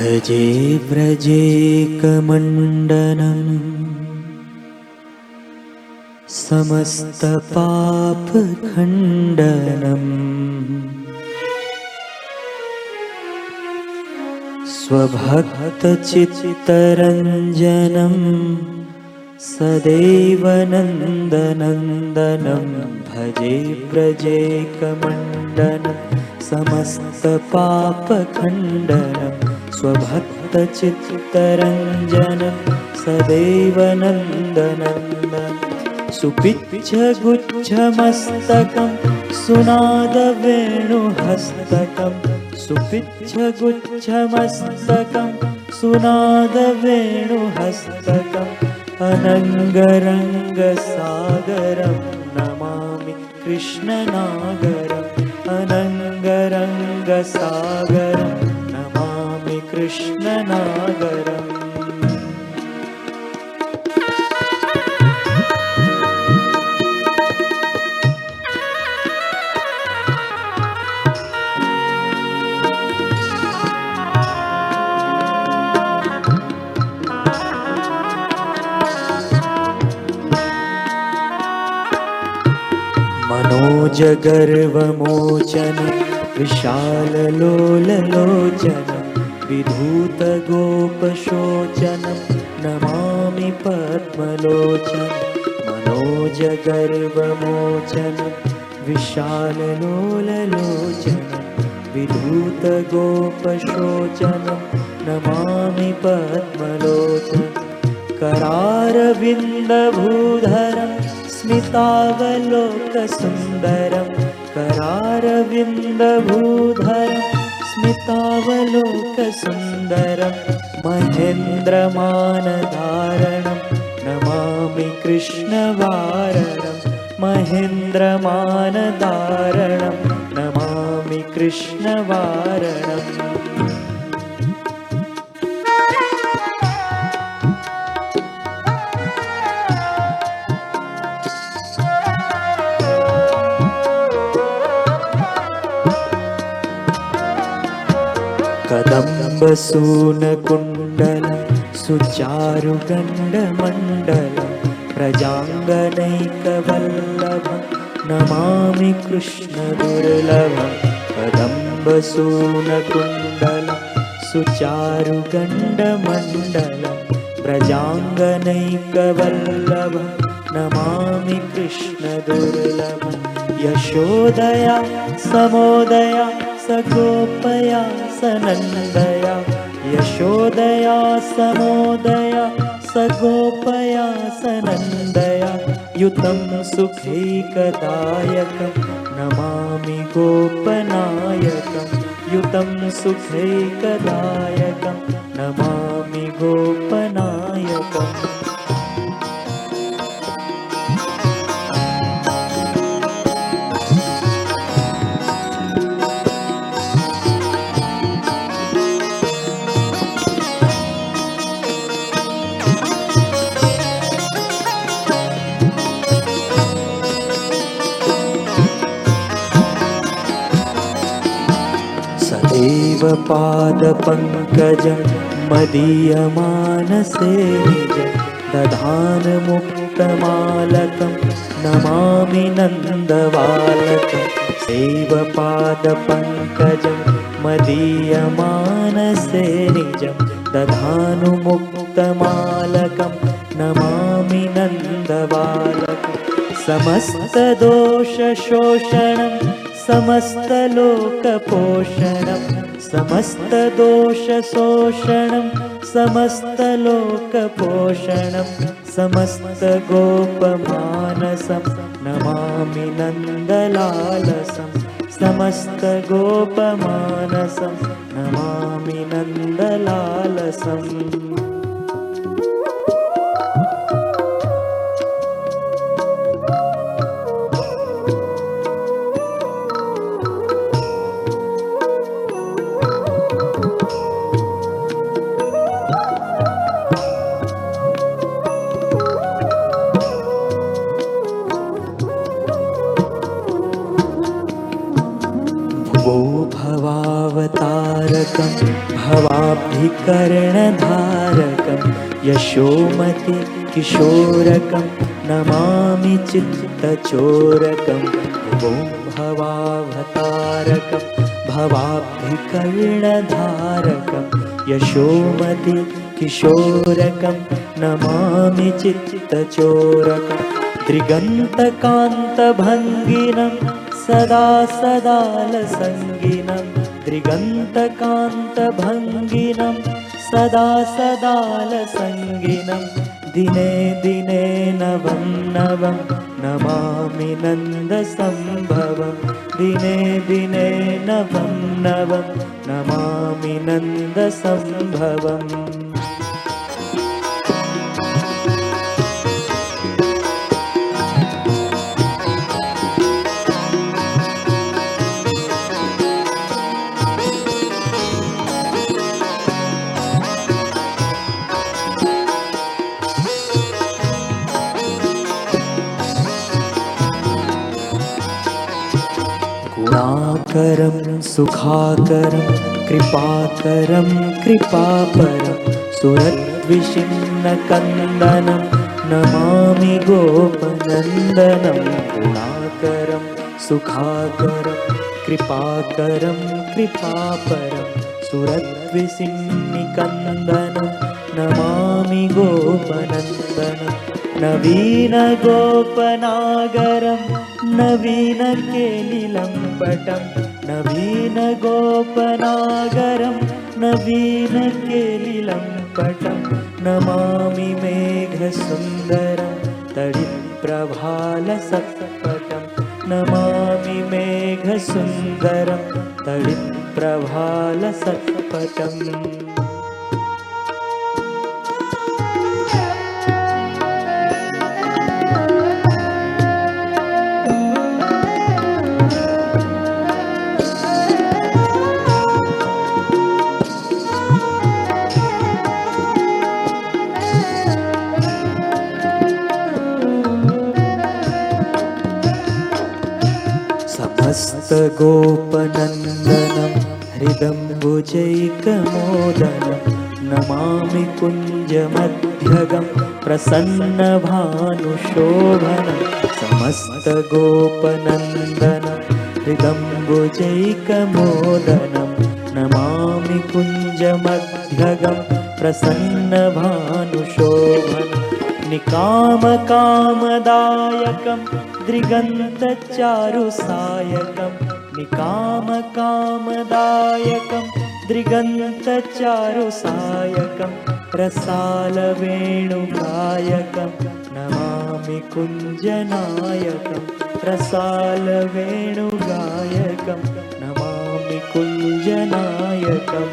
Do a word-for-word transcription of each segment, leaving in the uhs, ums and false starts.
भजे व्रजेकमण्डनं समस्तपापखण्डनं स्वभक्तचित्तरञ्जनं सदैव नन्दनन्दनं भजे व्रजेकमण्डनं समस्तपापखण्डनं स्वभक्तचित्तरञ्जनं सदैव नन्दनन्दनं सुपिच्छगुच्छमस्तकं सुनादवेणुहस्तकं सुपिच्छगुच्छमस्तकं सुनादवेणुहस्तकम् अनङ्गरङ्गसागरं नमामि कृष्णनागरम् अनङ्गरङ्गसागरं नमामि कृष्णनागरम्। मनोजगर्वमोचन विशाललोललोचन विधूतगोपशोचनं नमामि पद्मलोचन मनोजगर्वमोचन विशाललोललोचन विधूतगोपशोचनं नमामि पद्मलोचन करारविन्दभूधरं स्मितावलोकसुन्दरं करारविन्दभूधरं स्मितावलोकसुन्दरं महेन्द्रमानधारणं नमामि कृष्णवारणं महेन्द्रमानधारणं नमामि कृष्णवारणम्। कदम्बसूनकुण्डलं सुचारुगण्डमण्डलं प्रजाङ्गनैकवल्लभं नमामि कृष्णदुर्लभं कदम्बसूनकुण्डलं सुचारुगण्डमण्डलं प्रजाङ्गनैकवल्लभं नमामि कृष्णदुर्लभं यशोदया समोदया सगोपया सनन्दया यशोदया समोदया सगोपया सनन्दया युतं सुखैकदायकं नमामि गोपनायकं युतं सुखैकदायकं नमामि गोपनायकम्। सदैव पादपङ्कजं मदीयमानसे निजं दधानमुक्तमालकं नमामि नन्दबालकं सदैव पादपङ्कजं मदीयमानसे निजं दधानुमुक्तमालकं नमामि नन्दबालकं समस्तदोषशोषणं समस्तलोकपोषणं समस्तदोषशोषणं समस्तलोकपोषणं समस्तगोपमानसं नमामि नन्दलालसं समस्तगोपमानसं नमामि नन्दलालसम्। भवावतारकं भवाब्धिकरालकं कर्णधारकं यशोमति किशोरकं नमामि चित्तचोरकं भुवं भवावतारकं भवाब्धिकर्णधारकं यशोमति किशोरकं नमामि चित्तचोरकं दृगन्तकान्तभङ्गिनं सदा सदालसङ्गिनं दृगन्तकान्तभङ्गिनं सदा सदालसङ्गिनं दिने दिने नवं नवं नमामि नन्दसम्भवं दिने दिने नवं नवं नमामि नन्दसम्भवम् गुणाकरं सुखाकरं कृपाकरं कृपापरं सुरद्विषिन्नकन्दनं नमामि गोपनन्दनं गुणाकरं सुखाकरं कृपाकरं कृपापरं सुरद्विषिन्निकन्दनं नमामि गोपनन्दनं नवीनगोपनागरं नवीनकेलिलम्पटं नवीनगोपनागरं नवीनकेलिलम्पटं नमामि मेघसुन्दरं तडिप्रभालसत्पटं नमामि मेघसुन्दरं तडिप्रभालसत्पटम् समस्तगोपनन्दनं हृदम्बुजैकमोदनं नमामि कुञ्जमध्यगं प्रसन्नभानुशोभनं समस्तगोपनन्दनं हृदम्बुजैकमोदनं नमामि कुञ्जमध्यगं प्रसन्नभानुशोभनं निकामकामदायकं दृगन्तचारुसायकं निकामकामदायकं दृगन्तचारुसायकं रसालवेणुगायकं नमामि कुञ्जनायकं रसालवेणुगायकं नमामि कुञ्जनायकम्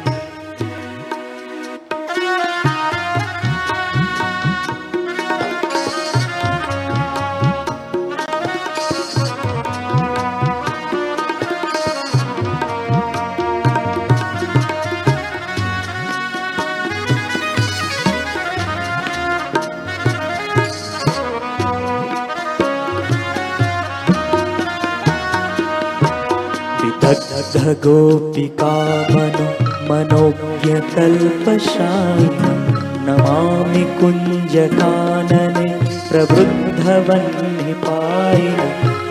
गोपिकामनो मनोज्ञकल्पशायिनं नमामि कुञ्जकानने प्रवृद्धवह्निपायिनं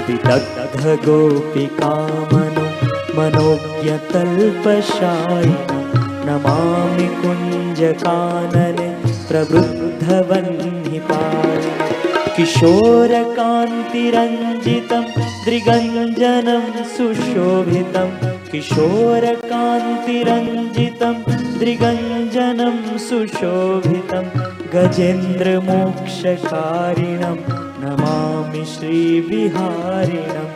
विदग्धगोपिकामनो मनोज्ञकल्पशायिनं नमामि कुञ्जकानने प्रवृद्धवह्निपायिनं किशोरकान्तिरञ्जितं दृगञ्जनं सुशोभितं किशोरकान्तिरञ्जितं दृगञ्जनं सुशोभितं गजेन्द्रमोक्षकारिणं नमामि श्रीविहारिणं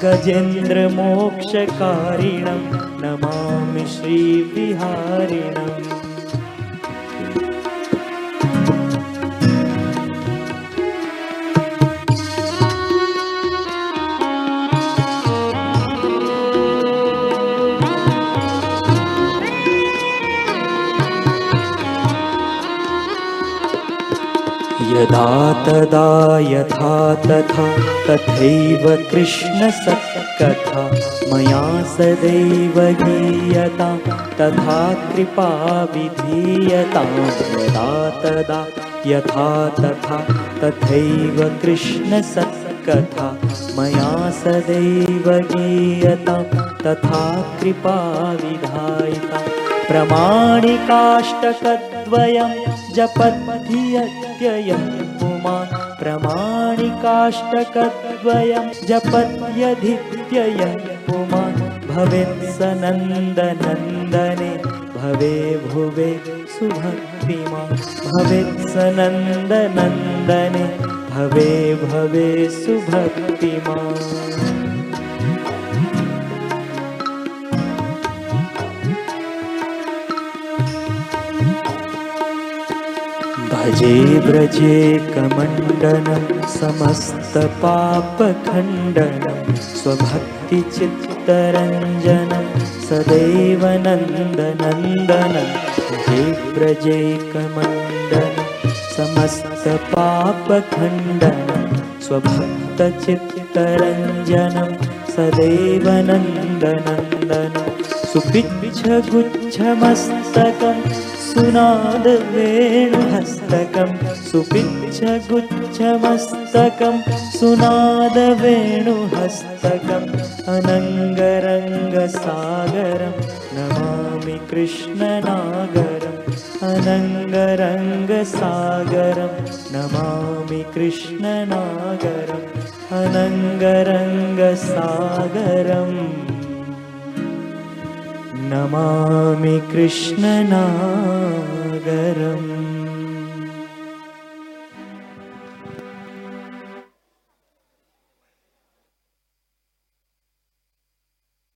गजेन्द्रमोक्षकारिणं नमामि श्रीविहारिणम् यदा तदा यथा तथा तथैव कृष्ण सत्कथा मया सदैव गीयता तथा कृपा विधीयतां यदा तदा यथा तथा तथैव कृष्ण सत्कथा मया सदैव गीयतां तथा कृपा विधायिता प्रमाणिकाष्टकद्वयं जपत्यत्ययं पुमान् प्रमाणिकाष्टकद्वयं जपत्यधित्ययं पुमान् भवेत् स नन्दनन्दने भवे भुवे सुभक्तिमान् भवेत् स नन्दनन्दने भवे भवे सुभक्तिमान् भजे व्रजे कमण्डनं समस्तपापखण्डनं स्वभक्तिचित्तरञ्जनं सदैव नन्दनन्दनं भजे व्रजे कमण्डनं समस्तपापखण्डनं स्वभक्तचित्तरञ्जनं सदैव नन्दनन्दनं सुपिच्छगुच्छमस्तकं सुनादवेणुहस्तकं सुपिच्छगुच्छमस्तकं सुनादवेणुहस्तकम् अनङ्गरङ्गसागरं नमामि कृष्णनागरम् अनङ्गरङ्गसागरं नमामि कृष्णनागरम् अनङ्गरङ्गसागरम् नमामि कृष्णनागरम्।